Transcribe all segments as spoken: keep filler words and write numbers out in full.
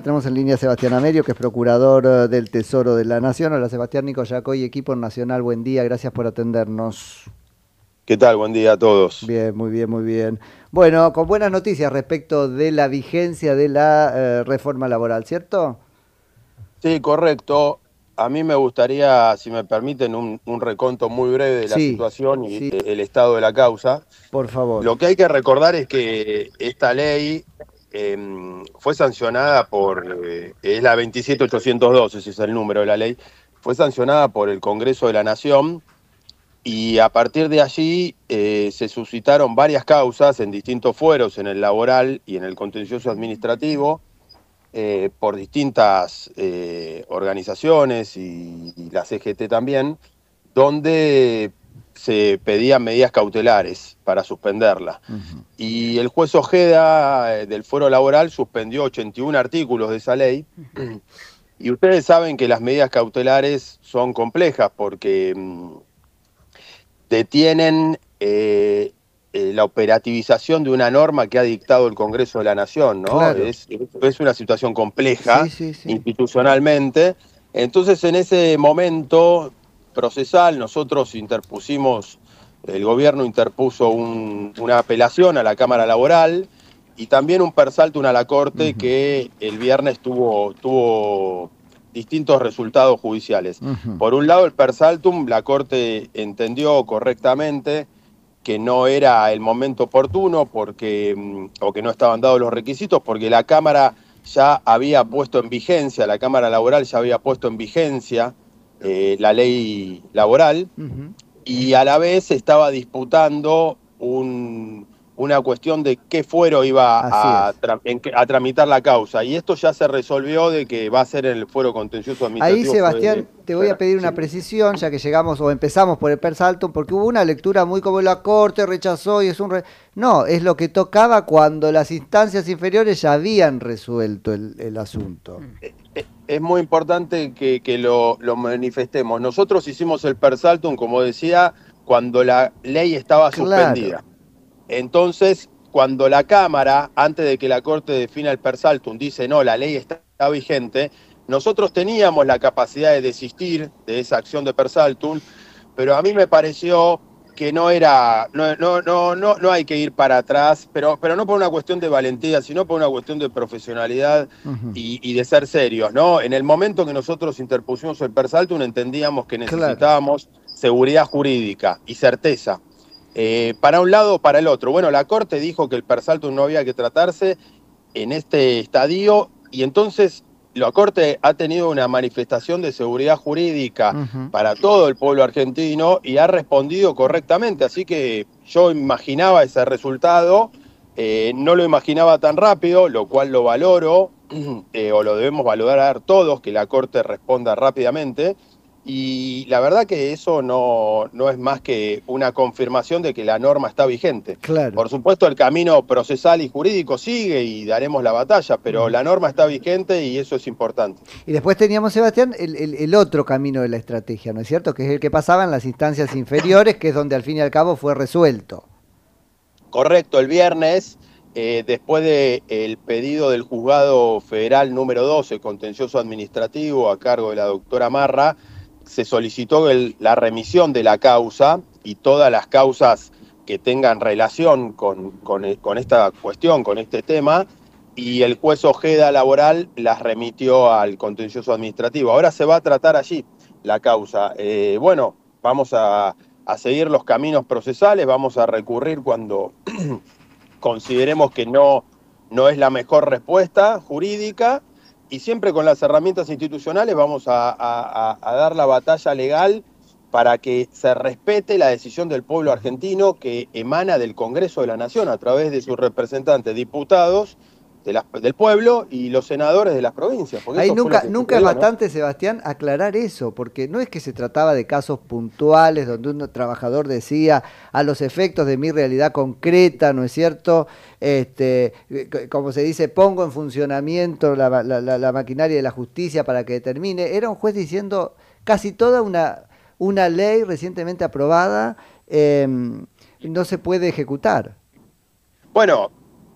tenemos en línea a Sebastián Amerio, que es procurador eh, del Tesoro de la Nación. Hola Sebastián, Nico Yacoy, equipo nacional, buen día, gracias por atendernos. ¿Qué tal? Buen día a todos. Bien, muy bien, muy bien. Bueno, con buenas noticias respecto de la vigencia de la eh, reforma laboral, ¿cierto? Sí, correcto. A mí me gustaría, si me permiten, un, un reconto muy breve de la Sí, situación y sí, eh, el estado de la causa. por favor. Lo que hay que recordar es que esta ley eh, fue sancionada por, eh, es la veintisiete mil ochocientos doce, ese es el número de la ley, fue sancionada por el Congreso de la Nación y a partir de allí eh, se suscitaron varias causas en distintos fueros, en el laboral y en el contencioso administrativo, eh, por distintas eh, organizaciones y, y la C G T también, donde se pedían medidas cautelares para suspenderla. Ujú. Y el juez Ojeda eh, del Fuero Laboral suspendió ochenta y uno artículos de esa ley. Y ustedes saben que las medidas cautelares son complejas porque mmm, detienen eh, eh, la operativización de una norma que ha dictado el Congreso de la Nación, ¿no? Claro, Es, es una situación sí, compleja sí, sí. institucionalmente. Entonces, en ese momento procesal, nosotros interpusimos, el gobierno interpuso un, una apelación a la Cámara Laboral y también un persaltum a la Corte Ujú, que el viernes tuvo, tuvo distintos resultados judiciales. ujú. Por un lado, el persaltum, la Corte entendió correctamente que no era el momento oportuno porque, o que no estaban dados los requisitos, porque la Cámara ya había puesto en vigencia, la Cámara Laboral ya había puesto en vigencia eh, la ley laboral Ujú. y a la vez estaba disputando un, una cuestión de qué fuero iba Así a, es. tra en, a tramitar la causa. Y esto ya se resolvió de que va a ser en el fuero contencioso Ahí, administrativo Sebastián, te voy a federal. pedir una ¿Sí? precisión, ya que llegamos o empezamos por el Persaltum, porque hubo una lectura muy como la Corte rechazó y es un... Re... No, es lo que tocaba cuando las instancias inferiores ya habían resuelto el, el asunto. Es muy importante que, que lo, lo manifestemos. Nosotros hicimos el persaltum, como decía, cuando la ley estaba Claro. suspendida. Entonces, cuando la Cámara, antes de que la Corte defina el persaltum, dice no, la ley está vigente, nosotros teníamos la capacidad de desistir de esa acción de persaltum, pero a mí me pareció que no era, no, no, no, no, no hay que ir para atrás, pero, pero no por una cuestión de valentía, sino por una cuestión de profesionalidad Ujú. y, y de ser serios, ¿no? En el momento que nosotros interpusimos el persaltum, entendíamos que Claro. necesitábamos seguridad jurídica y certeza. Eh, para un lado o para el otro. Bueno, la Corte dijo que el persaltum no había que tratarse en este estadio y entonces la Corte ha tenido una manifestación de seguridad jurídica Ujú. para todo el pueblo argentino y ha respondido correctamente, así que yo imaginaba ese resultado, eh, no lo imaginaba tan rápido, lo cual lo valoro, eh, o lo debemos valorar todos, que la Corte responda rápidamente. Y la verdad que eso no, no es más que una confirmación de que la norma está vigente. Claro. Por supuesto, el camino procesal y jurídico sigue y daremos la batalla, pero Ujú. la norma está vigente y eso es importante. Y después teníamos, Sebastián, el, el, el otro camino de la estrategia, ¿no es cierto? Que es el que pasaba en las instancias inferiores, que es donde al fin y al cabo fue resuelto. Correcto, el viernes, eh, después del pedido del juzgado federal número doce, contencioso administrativo, a cargo de la doctora Marra, se solicitó el, la remisión de la causa y todas las causas que tengan relación con, con, con esta cuestión, con este tema, y el juez Ojeda Laboral las remitió al contencioso administrativo. Ahora se va a tratar allí la causa. Eh, bueno, vamos a, a seguir los caminos procesales, vamos a recurrir cuando consideremos que no, no es la mejor respuesta jurídica y siempre con las herramientas institucionales vamos a, a, a dar la batalla legal para que se respete la decisión del pueblo argentino que emana del Congreso de la Nación a través de sus representantes diputados de la, del pueblo y los senadores de las provincias, porque Ahí eso fue lo nunca, que nunca es sucedió, ¿no? bastante, Sebastián, aclarar eso, porque no es que se trataba de casos puntuales donde un trabajador decía a los efectos de mi realidad concreta, ¿no es cierto? Este, como se dice, pongo en funcionamiento la, la, la, la maquinaria de la justicia para que determine. Era un juez diciendo casi toda una, una ley recientemente aprobada eh, no se puede ejecutar. Bueno,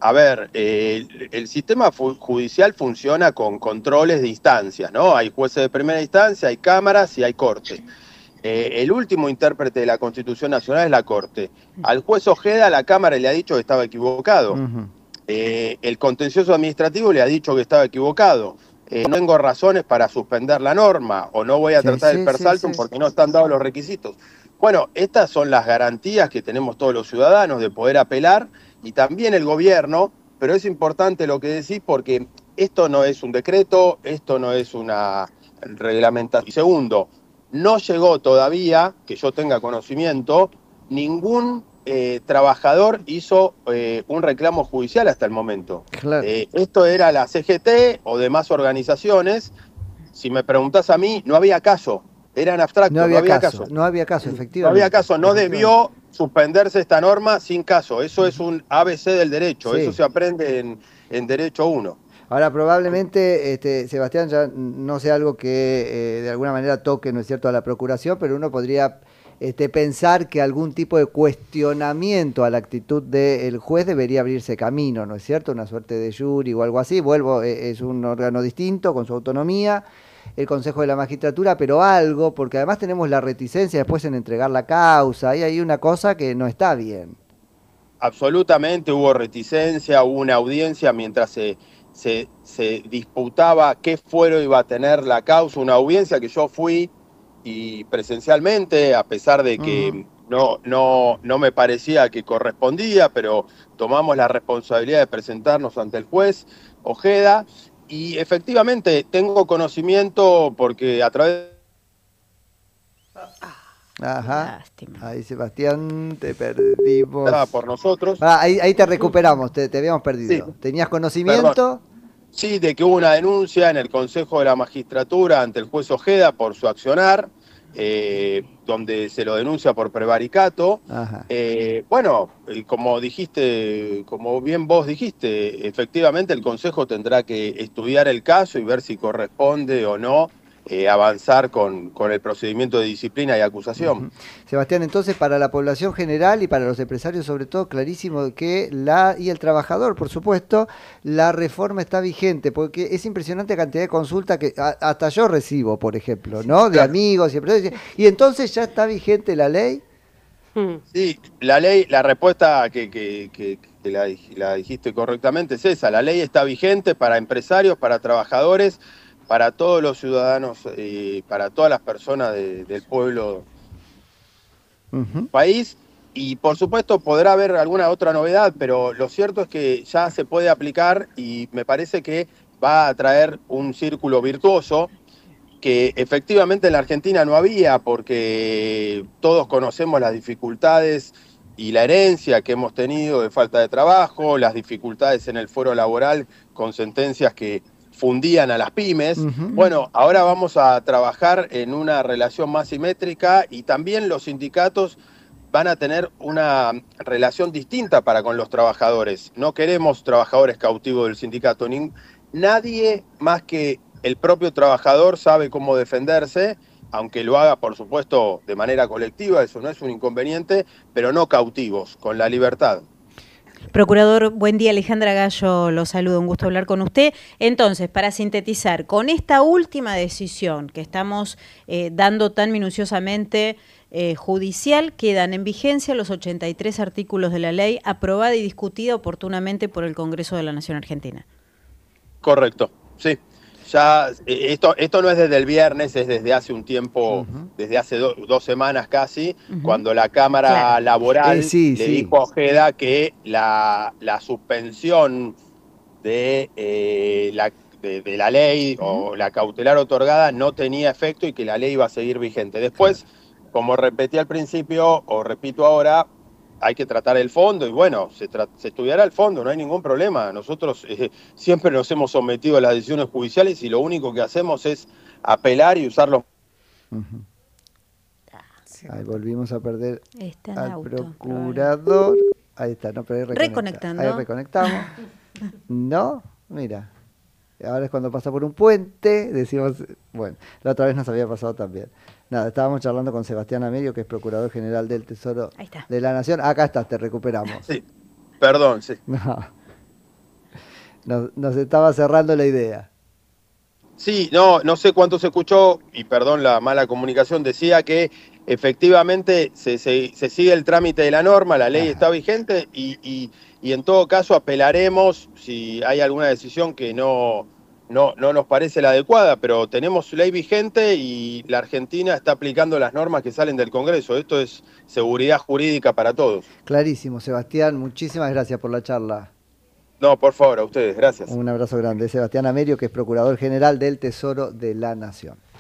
A ver, eh, el, el sistema fu- judicial funciona con controles de instancias, ¿no? Hay jueces de primera instancia, hay cámaras y hay corte. Eh, el último intérprete de la Constitución Nacional es la Corte. Al juez Ojeda la Cámara le ha dicho que estaba equivocado. Ujú. Eh, el contencioso administrativo le ha dicho que estaba equivocado. Eh, no tengo razones para suspender la norma o no voy a Sí, tratar el sí, per sí, saltum sí. porque no están dados los requisitos. Bueno, estas son las garantías que tenemos todos los ciudadanos de poder apelar y también el gobierno, pero es importante lo que decís porque esto no es un decreto, esto no es una reglamentación. Y segundo, no llegó todavía, que yo tenga conocimiento, ningún eh, trabajador hizo eh, un reclamo judicial hasta el momento. Claro. Eh, esto era la C G T o demás organizaciones. Si me preguntás a mí, no había caso. Era en abstracto, No había, no había caso, caso. no había caso, No efectivamente. había caso, no efectivamente. debió suspenderse esta norma sin caso. Eso es un A B C del derecho, Sí. eso se aprende en, en Derecho uno. Ahora, probablemente, este, Sebastián, ya no sea algo que eh, de alguna manera toque, ¿no es cierto?, a la Procuración, pero uno podría este, pensar que algún tipo de cuestionamiento a la actitud del juez debería abrirse camino, ¿no es cierto?, una suerte de jury o algo así. Vuelvo, eh, es un órgano distinto, con su autonomía, el Consejo de la Magistratura, pero algo, porque además tenemos la reticencia después en entregar la causa, y hay una cosa que no está bien. Absolutamente hubo reticencia, hubo una audiencia mientras se, se, se disputaba qué fuero iba a tener la causa, una audiencia que yo fui y presencialmente, a pesar de que Uh-huh. no, no, no me parecía que correspondía, pero tomamos la responsabilidad de presentarnos ante el juez Ojeda y efectivamente tengo conocimiento porque a través... Ajá. Lástima. Ahí, Sebastián, te perdimos. Estaba por nosotros. Ah, ahí, ahí te recuperamos, te, te habíamos perdido. Sí. ¿Tenías conocimiento? Perdón. Sí, de que hubo una denuncia en el Consejo de la Magistratura ante el juez Ojeda por su accionar, eh, donde se lo denuncia por prevaricato. Ajá. Eh, bueno, eh, como dijiste, como bien vos dijiste, efectivamente el Consejo tendrá que estudiar el caso y ver si corresponde o no eh, avanzar con, con el procedimiento de disciplina y acusación. Uh-huh. Sebastián, entonces para la población general y para los empresarios sobre todo, clarísimo que la, y el trabajador, por supuesto, la reforma está vigente, porque es impresionante la cantidad de consultas que a, hasta yo recibo, por ejemplo, ¿no? De Claro. amigos y empresarios. Y entonces ya está vigente la ley. Sí, la ley, la respuesta que, que, que, que la, la dijiste correctamente es esa. La ley está vigente para empresarios, para trabajadores, para todos los ciudadanos, eh, para todas las personas de, del pueblo Uh-huh. del país. Y por supuesto podrá haber alguna otra novedad, pero lo cierto es que ya se puede aplicar y me parece que va a traer un círculo virtuoso que efectivamente en la Argentina no había, porque todos conocemos las dificultades y la herencia que hemos tenido de falta de trabajo, las dificultades en el foro laboral con sentencias que fundían a las pymes. Uh-huh. Bueno, ahora vamos a trabajar en una relación más simétrica y también los sindicatos van a tener una relación distinta para con los trabajadores. No queremos trabajadores cautivos del sindicato. Ni, nadie más que el propio trabajador sabe cómo defenderse, aunque lo haga, por supuesto, de manera colectiva, eso no es un inconveniente, pero no cautivos, con la libertad. Procurador, buen día, Alejandra Gallo, lo saludo, un gusto hablar con usted. Entonces, para sintetizar, con esta última decisión que estamos eh, dando tan minuciosamente eh, judicial, quedan en vigencia los ochenta y tres artículos de la ley aprobada y discutida oportunamente por el Congreso de la Nación Argentina. Correcto, sí. Ya, esto, esto no es desde el viernes, es desde hace un tiempo, uh-huh. desde hace do, dos semanas casi, uh-huh. cuando la Cámara claro. Laboral eh, sí, le sí. dijo a Ojeda que la, la suspensión de, eh, la, de, de la ley uh-huh. o la cautelar otorgada no tenía efecto y que la ley iba a seguir vigente. Después, claro. como repetí al principio, o repito ahora, hay que tratar el fondo y bueno, se, se estudiará el fondo, no hay ningún problema. Nosotros eh, siempre nos hemos sometido a las decisiones judiciales y lo único que hacemos es apelar y usarlos. Uh-huh. Ahí volvimos a perder está al auto, procurador. Ahí está, no, pero ahí reconectando. Ahí reconectamos. No, mira. Ahora es cuando pasa por un puente, decimos, bueno, la otra vez nos había pasado también. Nada, estábamos charlando con Sebastián Amelio, que es Procurador General del Tesoro de la Nación. Acá estás, te recuperamos. Sí, perdón, sí. No, Nos, nos estaba cerrando la idea. Sí, no, no sé cuánto se escuchó, y perdón la mala comunicación, decía que efectivamente se, se, se sigue el trámite de la norma, la ley Ajá. está vigente y, y, y en todo caso apelaremos si hay alguna decisión que no, no, no nos parece la adecuada, pero tenemos ley vigente y la Argentina está aplicando las normas que salen del Congreso. Esto es seguridad jurídica para todos. Clarísimo, Sebastián, muchísimas gracias por la charla. No, por favor, a ustedes, gracias. Un abrazo grande. Sebastián Amerio, que es Procurador General del Tesoro de la Nación.